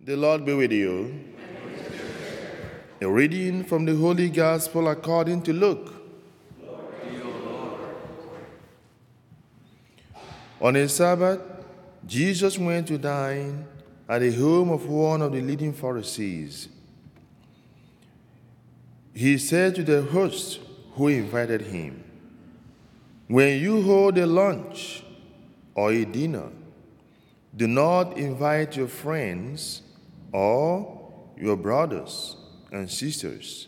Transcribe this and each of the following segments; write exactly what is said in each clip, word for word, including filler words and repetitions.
The Lord be with you. A reading from the Holy Gospel according to Luke. On a Sabbath, Jesus went to dine at the home of one of the leading Pharisees. He said to the host who invited him, "When you hold a lunch or a dinner, do not invite your friends or your brothers and sisters,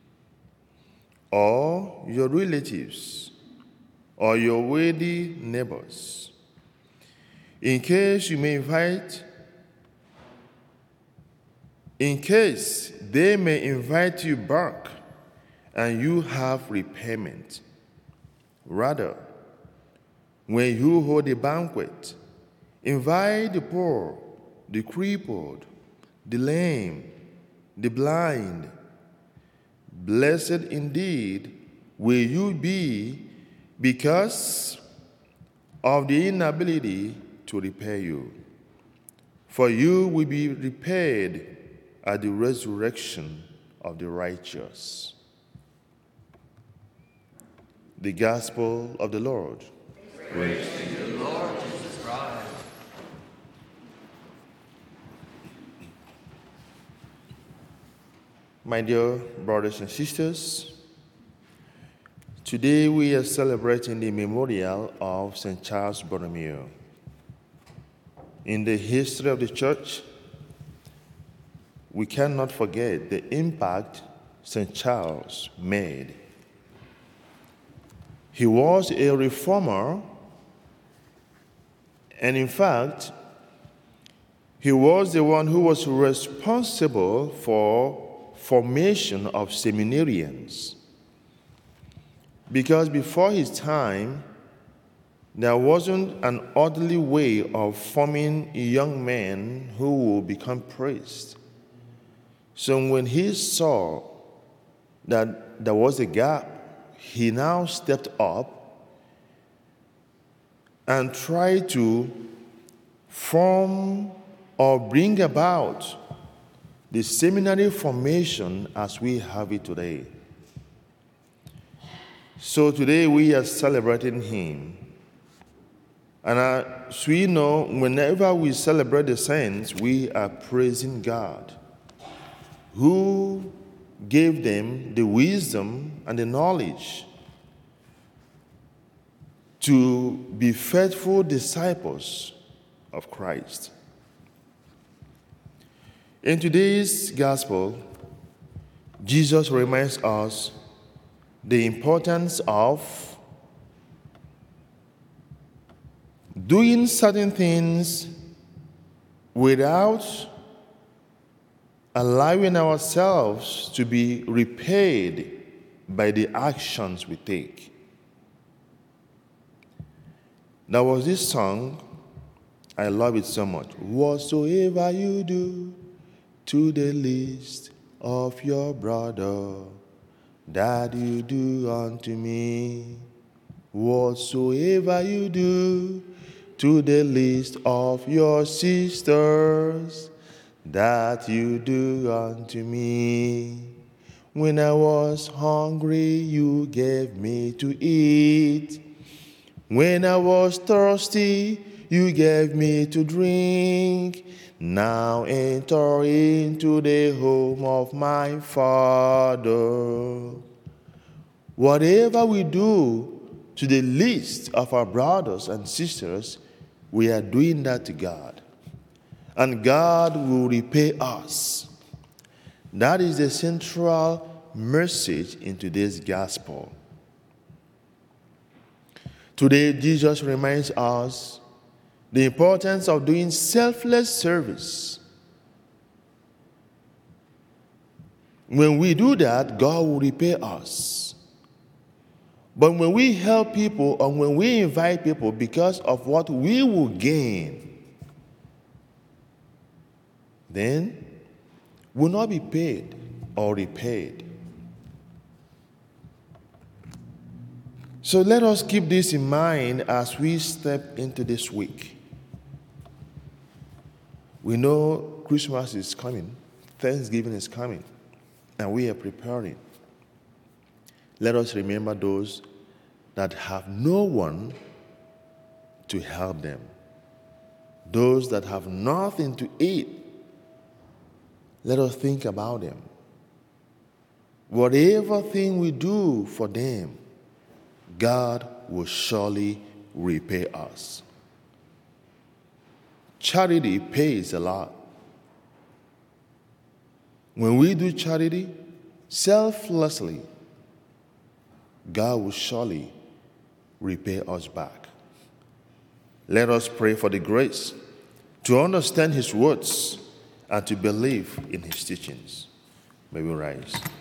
or your relatives, or your wealthy neighbors, in case you may invite, in case they may invite you back and you have repayment. Rather, when you hold a banquet, invite the poor, the crippled, the lame, the blind. Blessed indeed will you be because of the inability to repay you, for you will be repaid at the resurrection of the righteous." The Gospel of the Lord. Praise to you, Lord Jesus Christ. My dear brothers and sisters, today we are celebrating the memorial of Saint Charles Borromeo. In the history of the Church, we cannot forget the impact Saint Charles made. He was a reformer, and in fact, he was the one who was responsible for formation of seminarians. Because before his time, there wasn't an orderly way of forming young men who will become priests. So when he saw that there was a gap, he now stepped up and tried to form or bring about the seminary formation as we have it today. So today we are celebrating him. And as we know, whenever we celebrate the saints, we are praising God, who gave them the wisdom and the knowledge to be faithful disciples of Christ. In today's gospel, Jesus reminds us the importance of doing certain things without allowing ourselves to be repaid by the actions we take. There was this song, I love it so much. Whatsoever you do to the least of your brother, that you do unto me. Whatsoever you do to the least of your sisters, that you do unto me. When I was hungry, you gave me to eat. When I was thirsty, you gave me to drink. Now enter into the home of my Father. Whatever we do to the least of our brothers and sisters, we are doing that to God. And God will repay us. That is the central message in today's gospel. Today, Jesus reminds us the importance of doing selfless service. When we do that, God will repay us. But when we help people and when we invite people because of what we will gain, then will not be paid or repaid. So let us keep this in mind as we step into this week. We know Christmas is coming, Thanksgiving is coming, and we are preparing. Let us remember those that have no one to help them, those that have nothing to eat. Let us think about them. Whatever thing we do for them, God will surely repay us. Charity pays a lot. When we do charity selflessly, God will surely repay us back. Let us pray for the grace to understand His words and to believe in His teachings. May we rise.